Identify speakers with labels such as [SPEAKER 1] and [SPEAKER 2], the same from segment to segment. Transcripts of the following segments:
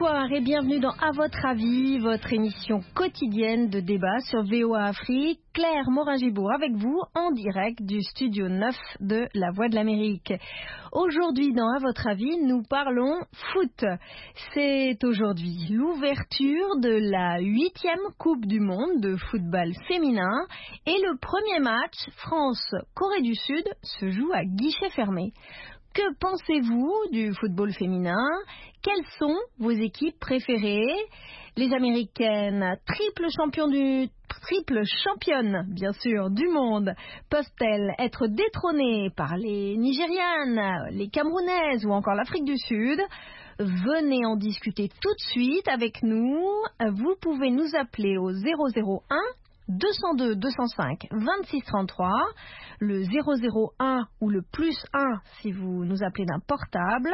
[SPEAKER 1] Bonsoir et bienvenue dans À votre avis, votre émission quotidienne de débat sur VOA Afrique. Claire Morin-Gibourg avec vous en direct du studio 9 de La Voix de l'Amérique. Aujourd'hui dans À votre avis, nous parlons foot. C'est aujourd'hui l'ouverture de la 8e Coupe du Monde de football féminin et le premier match France-Corée du Sud se joue à guichet fermé. Que pensez-vous du football féminin? Quelles sont vos équipes préférées? Les Américaines, triple championnes, bien sûr, du monde, peuvent-elles être détrônées par les Nigérianes, les Camerounaises ou encore l'Afrique du Sud? Venez en discuter tout de suite avec nous. Vous pouvez nous appeler au 001 202 205 26 33, le 001 ou le plus 1 si vous nous appelez d'un portable,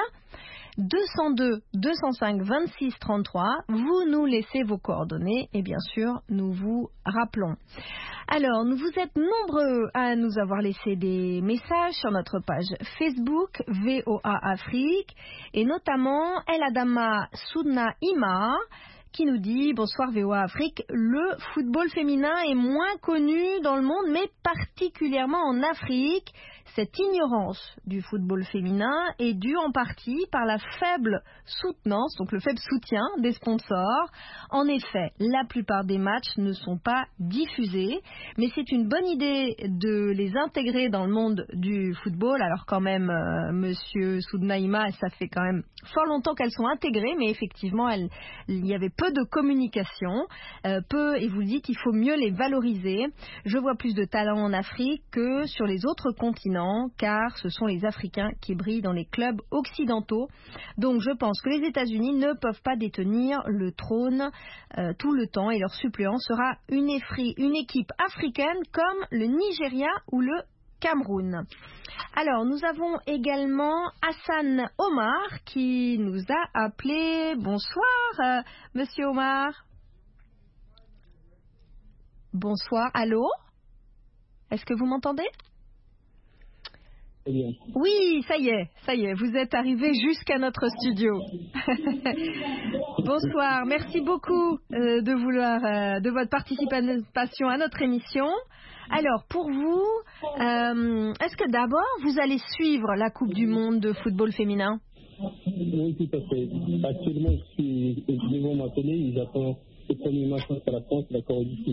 [SPEAKER 1] 202 205 26 33, vous nous laissez vos coordonnées et bien sûr nous vous rappelons. Alors, vous êtes nombreux à nous avoir laissé des messages sur notre page Facebook VOA Afrique et notamment El Adama Soudna Ima qui nous dit « Bonsoir VOA Afrique, le football féminin est moins connu dans le monde, mais particulièrement en Afrique. Cette ignorance du football féminin est due en partie par la faible soutenance, donc le faible soutien des sponsors. En effet, la plupart des matchs ne sont pas diffusés, mais c'est une bonne idée de les intégrer dans le monde du football. Alors quand même, Monsieur Soudnaïma, ça fait quand même fort longtemps qu'elles sont intégrées, mais effectivement, il y avait peu de communication, et vous le dites, il faut mieux les valoriser. Je vois plus de talent en Afrique que sur les autres continents, car ce sont les Africains qui brillent dans les clubs occidentaux. Donc je pense que les États-Unis ne peuvent pas détenir le trône tout le temps et leur suppléant sera une équipe africaine comme le Nigeria ou le Cameroun. Alors, nous avons également Hassan Omar qui nous a appelé. Bonsoir, Monsieur Omar. Bonsoir. Allô? Est-ce que vous m'entendez? Oui, ça y est, vous êtes arrivé jusqu'à notre studio. Bonsoir, merci beaucoup de votre participation à notre émission. Alors, pour vous, est-ce que d'abord, vous allez suivre la Coupe du Monde de football féminin?
[SPEAKER 2] Oui, tout à fait. Actuellement, je suis devant ma télé, j'attends le premier match entre la France et la Corée du Sud.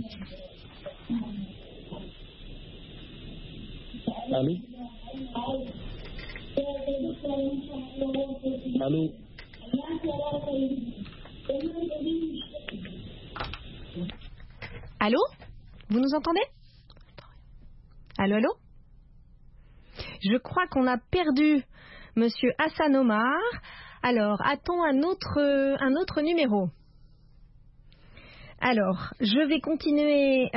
[SPEAKER 2] Allô? Allô?
[SPEAKER 1] Allô? Vous nous entendez? Allô, allô? Je crois qu'on a perdu Monsieur Hassan Omar. Alors, a-t-on un autre numéro? Alors, je vais continuer.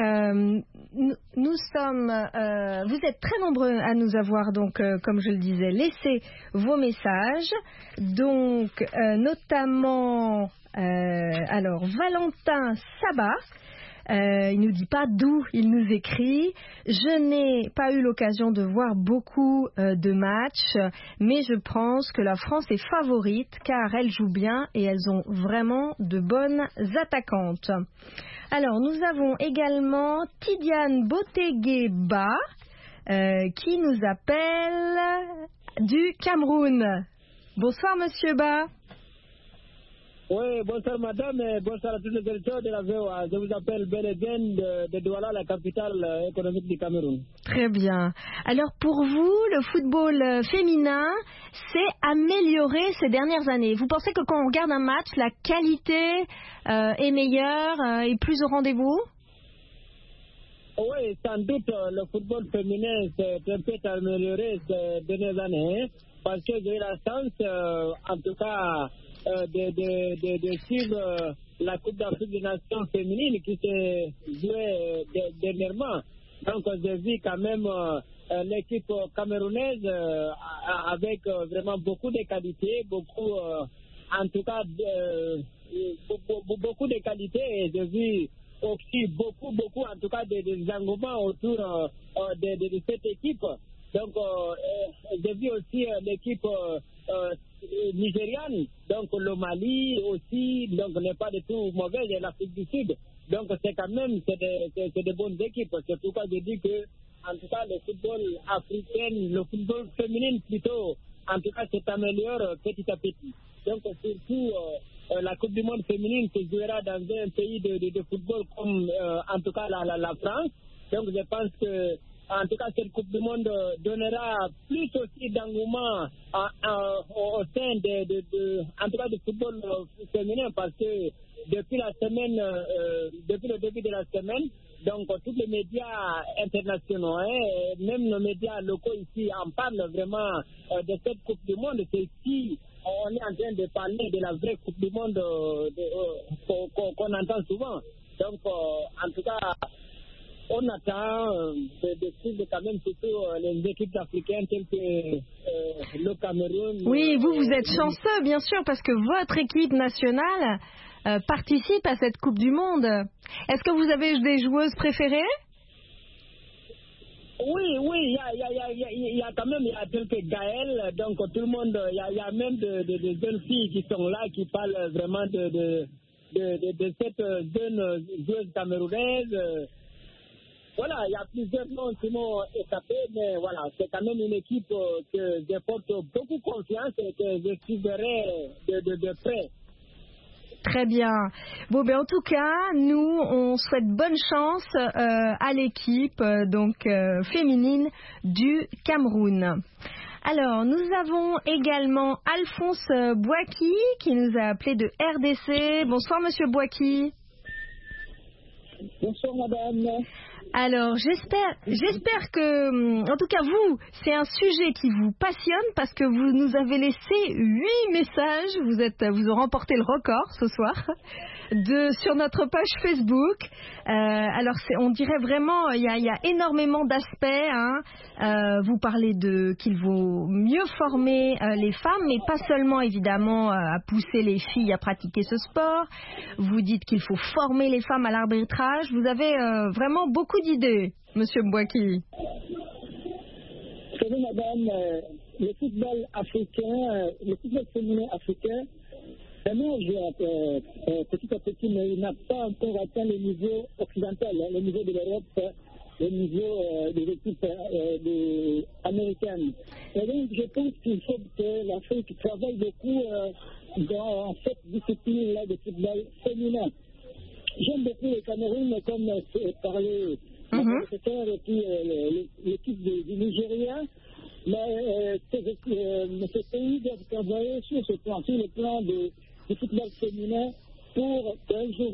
[SPEAKER 1] Vous êtes très nombreux à nous avoir, donc, comme je le disais, laissé vos messages. Donc, notamment, Valentin Sabat. Il nous dit pas d'où il nous écrit. Je n'ai pas eu l'occasion de voir beaucoup de matchs, mais je pense que la France est favorite car elle joue bien et elles ont vraiment de bonnes attaquantes. Alors nous avons également Tidiane Botegueba qui nous appelle du Cameroun. Bonsoir Monsieur Ba.
[SPEAKER 2] Oui, bonsoir madame, et bonsoir à tous les auditeurs de la VOA. Je vous appelle Bélédène de Douala, la capitale économique du Cameroun.
[SPEAKER 1] Très bien. Alors pour vous, le football féminin s'est amélioré ces dernières années. Vous pensez que quand on regarde un match, la qualité est meilleure et plus au rendez-vous?
[SPEAKER 2] Oui, sans doute, le football féminin s'est un peu amélioré ces dernières années, parce que j'ai eu la chance, en tout cas, de suivre la Coupe d'Afrique des Nations féminines qui s'est jouée dernièrement. Donc j'ai vu quand même l'équipe camerounaise avec vraiment beaucoup de qualités, beaucoup en tout cas beaucoup de qualités, et j'ai vu aussi beaucoup en tout cas des engouements autour de cette équipe. Donc, j'ai vu aussi l'équipe nigériane, donc le Mali aussi, donc n'est pas du tout mauvais, et l'Afrique du Sud. Donc, c'est quand même, c'est des bonnes équipes. C'est pourquoi je dis que, en tout cas, le football africain, le football féminin plutôt, en tout cas, s'améliore petit à petit. Donc, surtout, la Coupe du Monde féminine se jouera dans un pays de football comme, en tout cas, la France. Donc, je pense que, en tout cas, cette Coupe du Monde donnera plus aussi d'engouement au sein en tout cas, du football féminin, parce que depuis la semaine, depuis le début de la semaine, donc tous les médias internationaux, même nos médias locaux ici en parlent vraiment de cette Coupe du Monde. C'est si on est en train de parler de la vraie Coupe du Monde qu'on entend souvent. Donc, en tout cas, on attend de suivre quand même surtout les équipes africaines telles que le Cameroun.
[SPEAKER 1] Oui, vous êtes chanceux, bien sûr, parce que votre équipe nationale participe à cette Coupe du Monde. Est-ce que vous avez des joueuses préférées?
[SPEAKER 2] Oui, il y a quand même, il y a quelques Gaël, donc tout le monde, il y a même des jeunes filles qui sont là, qui parlent vraiment de cette jeune joueuse camerounaise. Voilà, il y a plusieurs noms qui m'ont échappé, mais voilà, c'est quand même une équipe que je porte beaucoup confiance et que je suivrai de près.
[SPEAKER 1] Très bien. Bon, ben en tout cas, nous, on souhaite bonne chance à l'équipe féminine du Cameroun. Alors, nous avons également Alphonse Bouaki qui nous a appelé de RDC. Bonsoir, Monsieur Bouaki.
[SPEAKER 2] Bonsoir, madame.
[SPEAKER 1] Alors, j'espère que, en tout cas vous, c'est un sujet qui vous passionne parce que vous nous avez laissé 8 messages. Vous avez remporté le record ce soir sur notre page Facebook. Alors, on dirait vraiment, il y a énormément d'aspects. Vous parlez qu'il vaut mieux former les femmes, mais pas seulement évidemment à pousser les filles à pratiquer ce sport. Vous dites qu'il faut former les femmes à l'arbitrage. Vous avez vraiment beaucoup d'idées, Monsieur Mbouaki.
[SPEAKER 2] Vous savez, madame, le football africain, le football féminin africain, vraiment, petit à petit, mais il n'a pas encore atteint le niveau occidental, le niveau de l'Europe, le niveau des équipes américaines. Et donc, je pense qu'il faut que l'Afrique travaille beaucoup dans cette discipline-là de football féminin. J'aime beaucoup le Cameroun, comme parlait le professeur, et puis l'équipe du Nigeria. Mais ce pays doit travailler sur ce plan du football féminin pour qu'un jour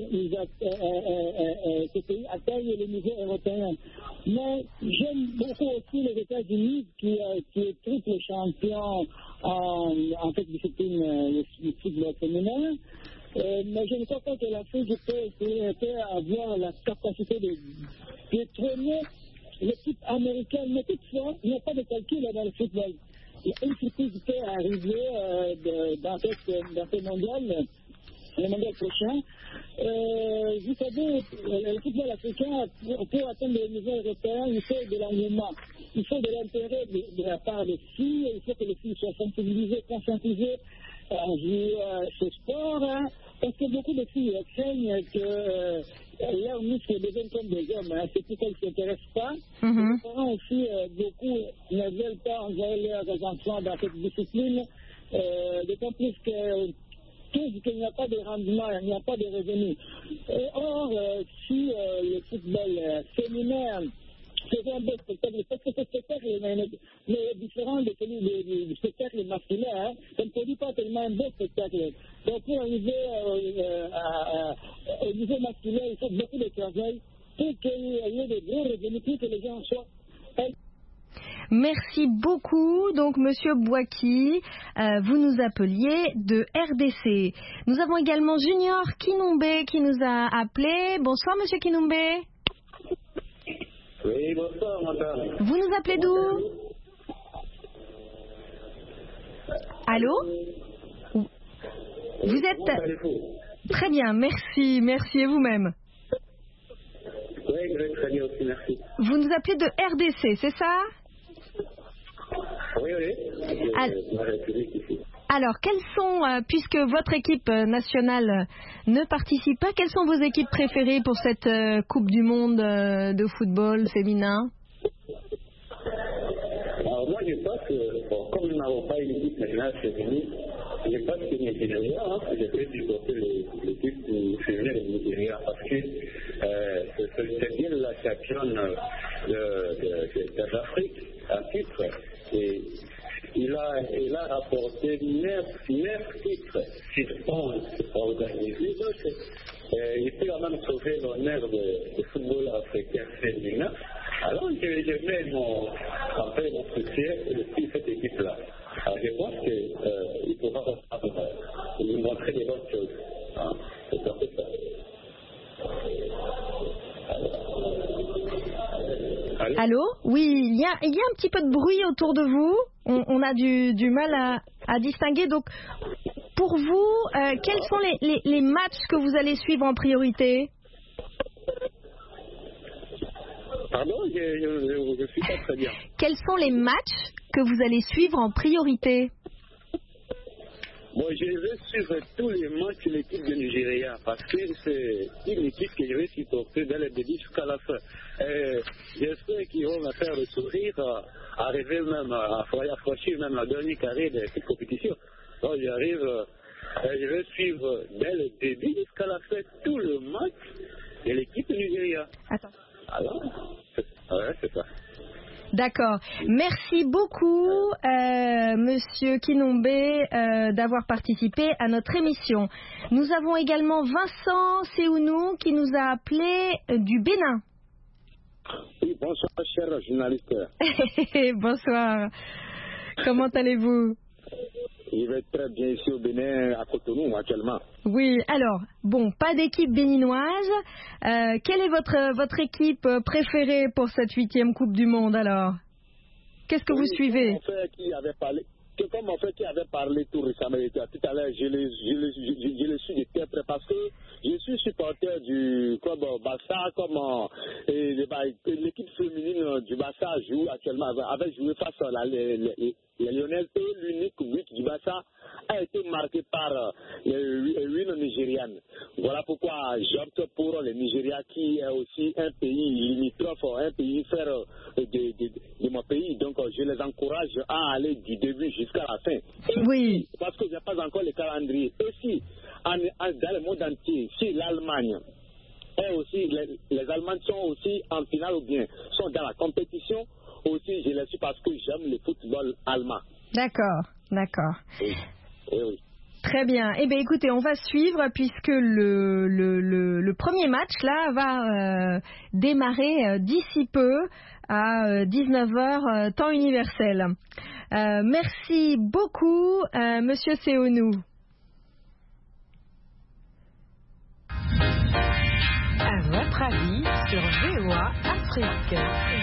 [SPEAKER 2] ce pays atteigne le niveau européen. Mais j'aime beaucoup aussi les États-Unis qui est triple champion en cette discipline du football féminin. Mais je ne crois pas que l'Afrique peut avoir la capacité de trôner l'équipe américaine. Mais toutefois, il n'y a pas de calcul dans le football. Il y a une surprise qui peut arriver dans ce mondial, le mondial prochain. Vous savez, le football africain, pour atteindre le niveau européen, il faut de l'engouement. Il faut de l'intérêt de la part des filles. Il faut que les filles soient sensibilisées, conscientisées à jouer ce sport. Parce que beaucoup de filles craignent que leurs muscles deviennent comme des hommes. C'est pour ça qu'ils ne s'intéressent pas. Les parents aussi, beaucoup ne veulent pas envoyer leurs enfants dans cette discipline. D'autant plus qu'il n'y a pas de rendement, il n'y a pas de revenus. Or, si le football féminin faisait un beau spectacle, parce que ce spectacle est différent du spectacle masculin, ça ne produit pas tellement un beau spectacle. Donc, pour arriver au niveau masculin, il faut beaucoup de travail pour qu'il y ait de gros revenus, pour que les gens soient.
[SPEAKER 1] Merci beaucoup. Donc, Monsieur Bouaki, vous nous appeliez de RDC. Nous avons également Junior Kinombe qui nous a appelé. Bonsoir, Monsieur Kinombe.
[SPEAKER 3] Oui, bonsoir, madame.
[SPEAKER 1] Vous nous appelez d'où? Allô? Vous êtes... Très bien, merci. Merci, et vous-même?
[SPEAKER 3] Oui, très bien aussi, merci.
[SPEAKER 1] Vous nous appelez de RDC, c'est ça?
[SPEAKER 3] Oui, la République ici.
[SPEAKER 1] Alors, quelles sont, puisque votre équipe nationale ne participe pas, quelles sont vos équipes préférées pour cette Coupe du Monde de football féminin?
[SPEAKER 3] Alors moi, je pense que, bon, comme nous n'avons pas une équipe nationale féminine, je pense que Nigeria, je vais supporter l'équipe féminine de Nigeria parce que c'est bien la championne d'Afrique en titre. Et il a rapporté 9 titres sur 11 organisés. Donc, il peut quand même sauver l'honneur du football africain féminin. Alors, je mets mon soutien sur cette équipe-là. Alors, je pense qu'il faudra lui montrer des bonnes choses. Hein? C'est un peu ça.
[SPEAKER 1] Allô? Oui, il y a un petit peu de bruit autour de vous. On a du mal à distinguer. Donc, pour vous, quels sont les matchs que vous allez suivre en priorité?
[SPEAKER 3] Pardon, je ne suis pas très bien.
[SPEAKER 1] Quels sont les matchs que vous allez suivre en priorité?
[SPEAKER 3] Bon, je vais suivre tous les matchs de l'équipe de Nigeria parce que c'est une équipe que je vais supporter dès le début jusqu'à la fin. J'espère qu'ils vont me faire le sourire, arriver même à franchir même la dernière carré de cette compétition. Donc je vais suivre dès le début jusqu'à la fin tout le match de l'équipe de Nigeria.
[SPEAKER 1] Attends.
[SPEAKER 3] Alors, c'est ça.
[SPEAKER 1] D'accord. Merci beaucoup, Monsieur Kinombe, d'avoir participé à notre émission. Nous avons également Vincent Séounou qui nous a appelé du Bénin.
[SPEAKER 3] Oui, bonsoir, cher journaliste.
[SPEAKER 1] Bonsoir. Comment allez-vous?
[SPEAKER 3] Je vais très bien ici au Bénin, à Cotonou, actuellement.
[SPEAKER 1] Oui, alors, bon, pas d'équipe béninoise. Quelle est votre équipe préférée pour cette 8e Coupe du Monde, alors? Qu'est-ce que vous suivez?
[SPEAKER 3] Comme mon frère qui avait parlé tout récemment, tout à l'heure, je le suis de très près parce que je suis supporter du club Barça, comme l'équipe féminine du Barça joue actuellement, avait joué face à les Lyonnaises et l'unique but du Barça a été marqué par une Nigériane. Voilà pourquoi j'opte pour le Nigeria qui est aussi un pays limitrophe, un pays frère de mon pays. Donc je les encourage à aller du début jusqu'à la fin.
[SPEAKER 1] Oui.
[SPEAKER 3] Parce que je n'ai pas encore le calendrier. Aussi, dans le monde entier, si l'Allemagne et aussi les Allemands sont aussi en finale ou bien sont dans la compétition, aussi je les suis parce que j'aime le football allemand.
[SPEAKER 1] D'accord.
[SPEAKER 3] Oui.
[SPEAKER 1] Très bien. Eh bien, écoutez, on va suivre puisque le premier match là va démarrer d'ici peu à 19h temps universel. Merci beaucoup, Monsieur Séounou.
[SPEAKER 4] À votre avis sur VOA Afrique.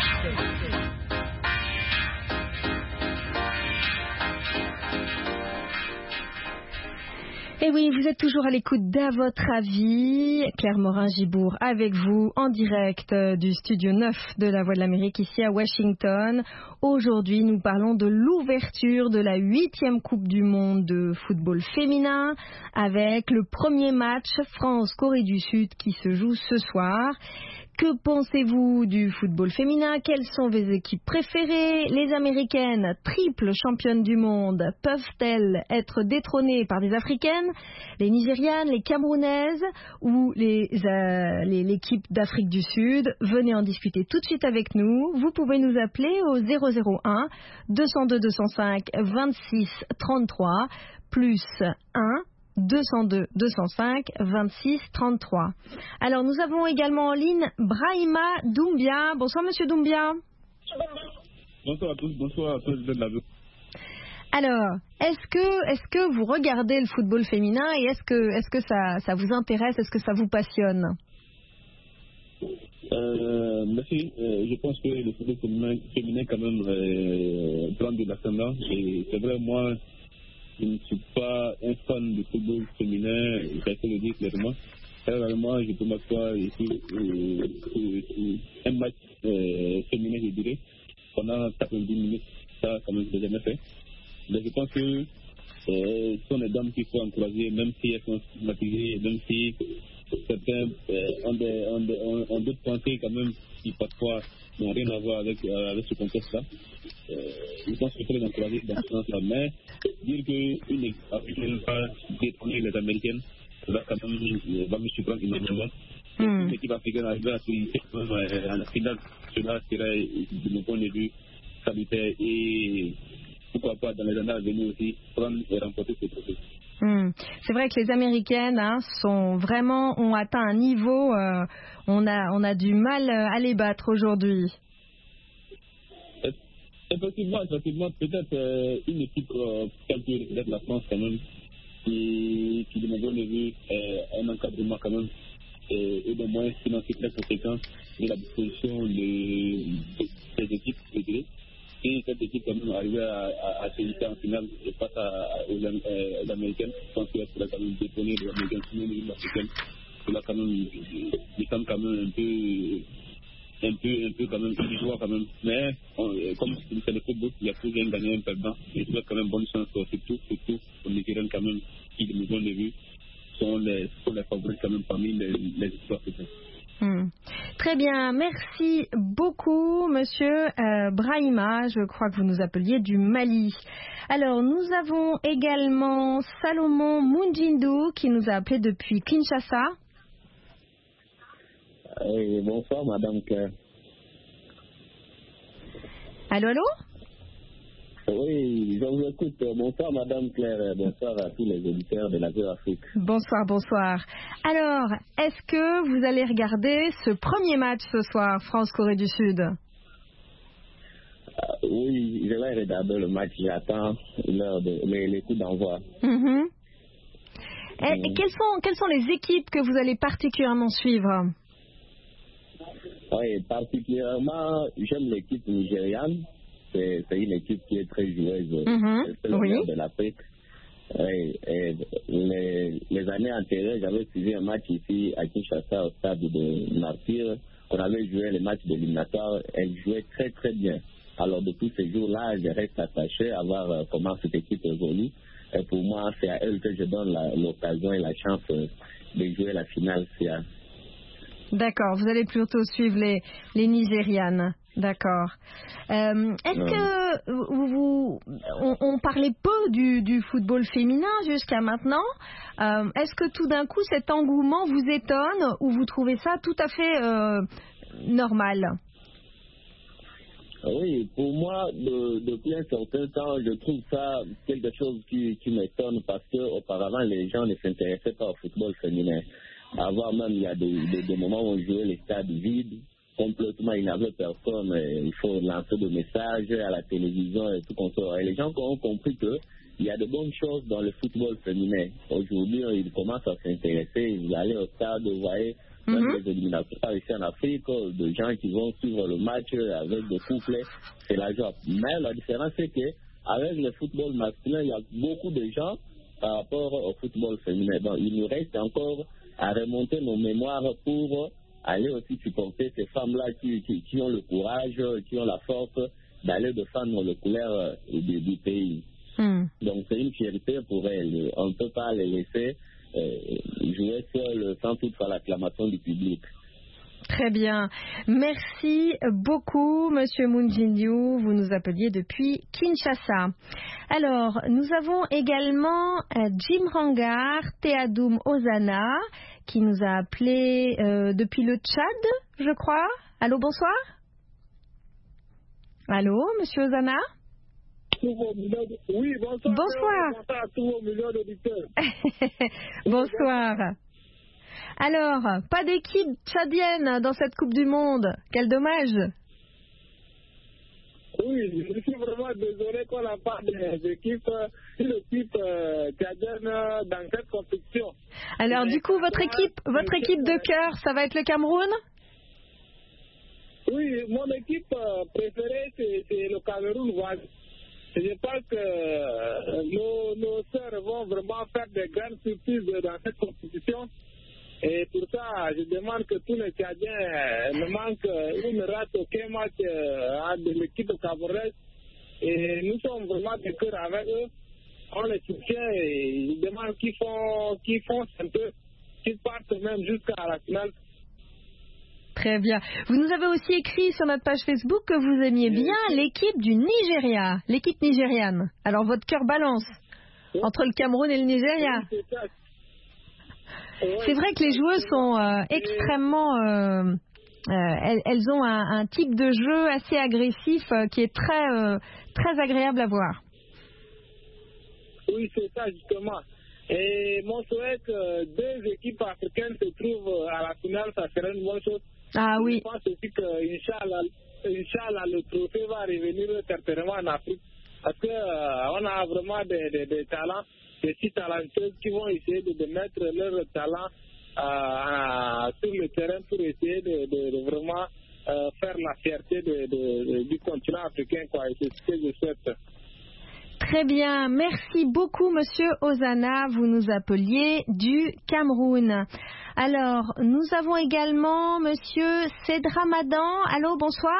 [SPEAKER 1] Et oui, vous êtes toujours à l'écoute d'À votre avis. Claire Morin-Gibourg avec vous en direct du studio 9 de La Voix de l'Amérique ici à Washington. Aujourd'hui, nous parlons de l'ouverture de la 8e Coupe du Monde de football féminin avec le premier match France-Corée du Sud qui se joue ce soir. Que pensez-vous du football féminin? Quelles sont vos équipes préférées? Les Américaines, triples championnes du monde, peuvent-elles être détrônées par des Africaines? Les Nigérianes, les Camerounaises ou l'équipe d'Afrique du Sud? Venez en discuter tout de suite avec nous. Vous pouvez nous appeler au 001 202 205 26 33 plus 1 202 205 26 33. Alors nous avons également en ligne Brahima Doumbia. Bonsoir Monsieur Doumbia.
[SPEAKER 5] Bonsoir à tous, bonsoir à tous de la vie.
[SPEAKER 1] Alors, est-ce que vous regardez le football féminin et est-ce que ça vous intéresse, est-ce que ça vous passionne?
[SPEAKER 5] Merci. Je pense que le football féminin quand même prend de l'ascendant et c'est vrai, moi je ne suis pas un fan du football féminin, je peux le dire clairement. Réellement, je peux m'asseoir ici un match féminin, je dirais, pendant 90 minutes. Ça quand même jamais fait. Mais je pense que ce sont les dames qu'il faut encourager, même si elles sont stigmatisées, même si certains ont d'autres pensées quand même qui parfois n'ont rien à voir avec ce contexte-là. Je pense qu'il faut les encourager dans ce sens-là. Mais dire qu'une équipe africaine va détrôner les Américaines, ça va quand même va me surprendre énormément. Une équipe africaine arrive à se en finale, cela serait, de mon point de vue, salutaire et pourquoi pas dans les années à venir aussi prendre et remporter ce trophée.
[SPEAKER 1] C'est vrai que les Américaines ont atteint un niveau, on a du mal à les battre aujourd'hui.
[SPEAKER 5] Effectivement, peut-être une équipe telle que peut-être la France quand même, qui de mon point de vue un encadrement quand même et de moyens financiers très conséquents et la disposition des équipes fédérées. Et cette équipe quand même arrivait à se hisser en finale face aux Américaines. Je pense qu'elle pourrait quand même détonner les Américaines sur les Africaines. Cela quand même, il semble quand même un peu quand même illusoire quand même. Mais comme c'est le football, il y a toujours un gagnant et un perdant. Et je souhaite quand même bonne chance, surtout aux Nigériennes quand même, qui de mon point de vue sont les favoris quand même parmi les histoires africaines.
[SPEAKER 1] Très bien, merci beaucoup Monsieur Brahima, je crois que vous nous appeliez du Mali. Alors nous avons également Salomon Munjindu qui nous a appelé depuis Kinshasa.
[SPEAKER 2] Bonsoir Madame Claire.
[SPEAKER 1] Allô?
[SPEAKER 2] Oui, je vous écoute. Bonsoir Madame Claire, bonsoir à tous les auditeurs de la VOA Afrique.
[SPEAKER 1] Bonsoir. Alors, est-ce que vous allez regarder ce premier match ce soir, France-Corée du Sud?
[SPEAKER 2] Oui, je vais regarder le match, j'attends les coups d'envoi.
[SPEAKER 1] Et quelles sont les équipes que vous allez particulièrement suivre?
[SPEAKER 2] Oui, particulièrement, j'aime l'équipe nigériane. C'est une équipe qui est très joueuse. C'est le meilleur de l'Afrique. Les années antérieures, j'avais suivi un match ici à Kinshasa au stade de Martyr. On avait joué le match de l'éliminatoire. Elle jouait très très bien. Alors depuis ces jours-là, je reste attaché à voir comment cette équipe évolue. Et pour moi, c'est à elle que je donne l'occasion et la chance de jouer la finale.
[SPEAKER 1] D'accord, vous allez plutôt suivre les Nigérianes. D'accord. Est-ce que on parlait peu du football féminin jusqu'à maintenant. Est-ce que tout d'un coup cet engouement vous étonne ou vous trouvez ça tout à fait normal?
[SPEAKER 2] Oui, pour moi, depuis un certain temps, je trouve ça quelque chose qui m'étonne parce qu'auparavant, les gens ne s'intéressaient pas au football féminin. Avant même, il y a des moments où on jouait les stades vides. Complètement, il n'y avait personne. Il faut lancer des messages à la télévision et tout comme ça. Et les gens ont compris qu'il y a de bonnes choses dans le football féminin. Aujourd'hui, ils commencent à s'intéresser. Vous allez au stade, vous voyez, même les éliminatoires ici en Afrique, de gens qui vont suivre le match avec des couples. C'est la joie. Mais la différence, c'est qu'avec le football masculin, il y a beaucoup de gens par rapport au football féminin. Donc, il nous reste encore à remonter nos mémoires pour aller aussi supporter ces femmes-là qui ont le courage, qui ont la force d'aller défendre les couleurs du pays. Donc c'est une fierté pour elles. On ne peut pas les laisser jouer seules sans toutefois l'acclamation du public.
[SPEAKER 1] Très bien. Merci beaucoup, Monsieur Munjindu. Vous nous appeliez depuis Kinshasa. Alors, nous avons également Jim Rangar Teadoum Ozana qui nous a appelé depuis le Tchad, je crois. Allô, bonsoir. Allô, Monsieur Ozana?
[SPEAKER 2] Oui, bonsoir. Bonsoir à tous vos millions d'auditeurs.
[SPEAKER 1] Bonsoir. Alors, pas d'équipe tchadienne dans cette Coupe du Monde. Quel dommage.
[SPEAKER 2] Oui, je suis vraiment désolé qu'on n'a pas une équipe tchadienne dans cette compétition.
[SPEAKER 1] Alors, du coup, votre équipe de cœur, ça va être le Cameroun?
[SPEAKER 2] Oui, mon équipe préférée, c'est le Cameroun. Je pense que nos sœurs vont vraiment faire de grandes surprises dans cette compétition. Et pour ça, je demande que tous les Tchadiens ne manquent ou ne ratent aucun match de l'équipe camerounaise Et nous sommes vraiment de cœur avec eux. On les soutient et ils demandent qu'ils font un peu, qu'ils partent même jusqu'à la finale.
[SPEAKER 1] Très bien. Vous nous avez aussi écrit sur notre page Facebook que vous aimiez bien l'équipe du Nigeria, l'équipe nigériane. Alors votre cœur balance entre le Cameroun et le Nigeria. C'est vrai que les joueuses sont extrêmement... elles ont un type de jeu assez agressif qui est très agréable à voir.
[SPEAKER 2] Oui, c'est ça justement. Et mon souhait que deux équipes africaines se trouvent à la finale, ça serait une bonne chose.
[SPEAKER 1] Ah oui.
[SPEAKER 2] Je pense aussi que Inch'Allah, le trophée va revenir certainement en Afrique. Parce que on a vraiment des talents, des si talentueux qui vont essayer de mettre leur talent sur le terrain pour essayer de vraiment faire la fierté du continent africain, quoi. Et c'est ce que je souhaite.
[SPEAKER 1] Très bien, merci beaucoup Monsieur Ozana, vous nous appeliez du Cameroun. Alors, nous avons également Monsieur Sedramadan. Allô, bonsoir.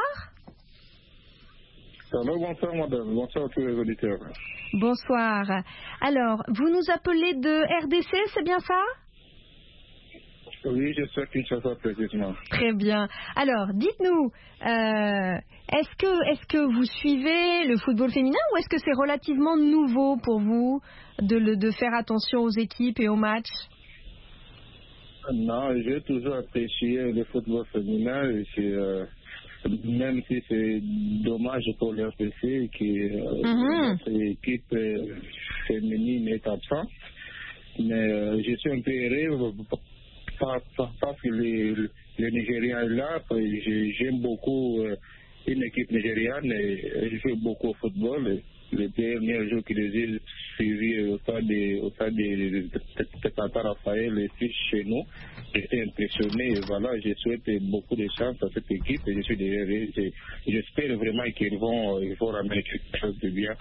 [SPEAKER 5] Allô, bonsoir madame, bonsoir à tous les auditeurs.
[SPEAKER 1] Bonsoir. Alors, vous nous appelez de RDC, c'est bien ça?
[SPEAKER 5] Oui, je suis à Kinshasa précisément.
[SPEAKER 1] Très bien. Alors, dites-nous, est-ce que vous suivez le football féminin ou est-ce que c'est relativement nouveau pour vous de faire attention aux équipes et aux matchs?
[SPEAKER 5] Non, j'ai toujours apprécié le football féminin. Même si c'est dommage pour le RPC que notre équipe féminine est absente. Mais je suis un peu heureux parce que le Nigérian est là. J'aime beaucoup une équipe nigériane et je fais beaucoup au football. Le dernier jour que j'ai suivi au stade de Tata Raphaël ici chez nous, j'étais impressionné. Et voilà, je souhaite beaucoup de chance à cette équipe et je suis derrière eux. J'espère vraiment qu'ils vont ramener quelque chose de bien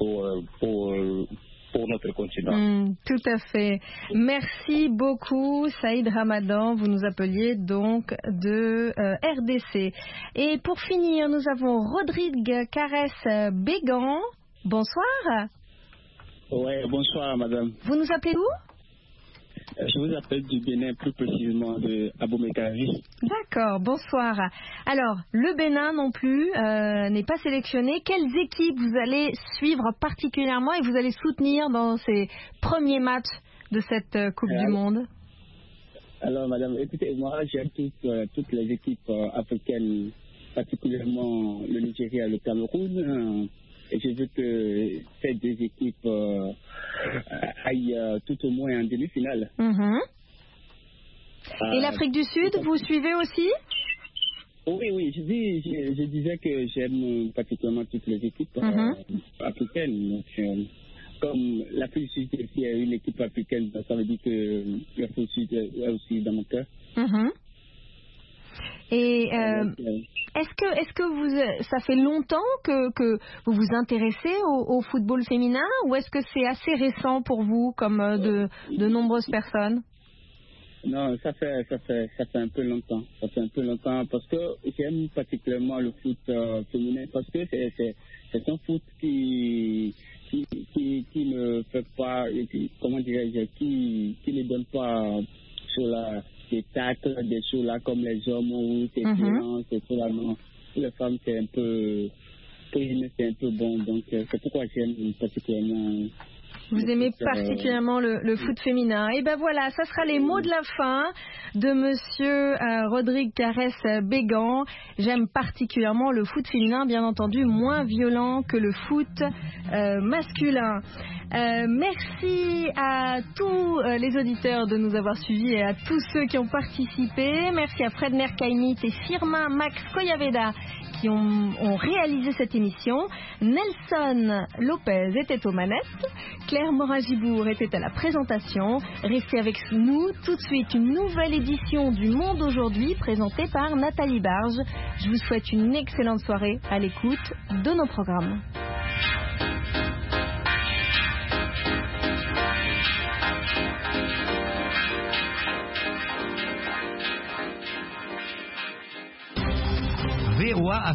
[SPEAKER 5] pour notre continent.
[SPEAKER 1] Tout à fait. Merci beaucoup, Saïd Ramadan. Vous nous appeliez donc de RDC. Et pour finir, nous avons Rodrigue Carès Bégan. Bonsoir.
[SPEAKER 6] Oui, bonsoir, madame.
[SPEAKER 1] Vous nous appelez où?
[SPEAKER 6] Je vous appelle du Bénin, plus précisément de Abomey-Cavie.
[SPEAKER 1] D'accord, bonsoir. Alors, le Bénin non plus n'est pas sélectionné. Quelles équipes vous allez suivre particulièrement et vous allez soutenir dans ces premiers matchs de cette Coupe du Monde?
[SPEAKER 6] Alors, madame, écoutez, moi, j'aime toutes les équipes africaines, particulièrement le Nigeria et le Cameroun. Et je veux que ces deux équipes aillent tout au moins en demi-finale.
[SPEAKER 1] Et l'Afrique du Sud, vous suivez aussi?
[SPEAKER 6] Oui, je disais que j'aime particulièrement toutes les équipes africaines. Donc, comme l'Afrique du Sud est une équipe africaine, ça veut dire que l'Afrique du Sud est aussi dans mon cœur.
[SPEAKER 1] Et est-ce que ça fait longtemps que vous vous intéressez au football féminin ou est-ce que c'est assez récent pour vous comme de nombreuses personnes?
[SPEAKER 6] Non, ça fait un peu longtemps. Ça fait un peu longtemps parce que j'aime particulièrement le foot féminin parce que c'est un foot qui ne fait pas, comment dirais-je, qui ne donne pas sur des tacles, des choses là comme les hommes ou des violences, et tout là, non. Pour les femmes, c'est un peu bon. Donc, c'est pourquoi j'aime particulièrement.
[SPEAKER 1] Vous aimez particulièrement le foot féminin. Et ben voilà, ça sera les mots de la fin de Monsieur Rodrigue Carès Bégan. J'aime particulièrement le foot féminin, bien entendu, moins violent que le foot masculin. Merci à tous les auditeurs de nous avoir suivis et à tous ceux qui ont participé. Merci à Fred Merkaimit et Firmin Max Koyaveda qui ont réalisé cette émission. Nelson Lopez était aux manettes. Claire Morin-Gibourg était à la présentation. Restez avec nous. Tout de suite, une nouvelle édition du Monde aujourd'hui présentée par Nathalie Barge. Je vous souhaite une excellente soirée à l'écoute de nos programmes.
[SPEAKER 7] VOA